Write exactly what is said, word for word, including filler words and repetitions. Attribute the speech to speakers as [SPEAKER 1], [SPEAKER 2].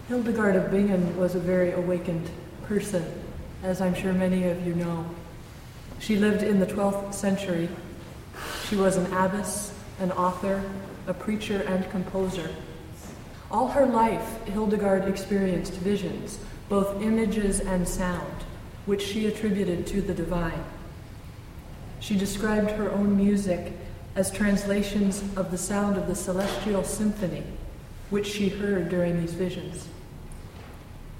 [SPEAKER 1] Hildegard of Bingen was a very awakened person, as I'm sure many of you know. She lived in the twelfth century. She was an abbess, an author, a preacher, and composer. All her life, Hildegard experienced visions, both images and sound, which she attributed to the divine. She described her own music as translations of the sound of the celestial symphony, which she heard during these visions.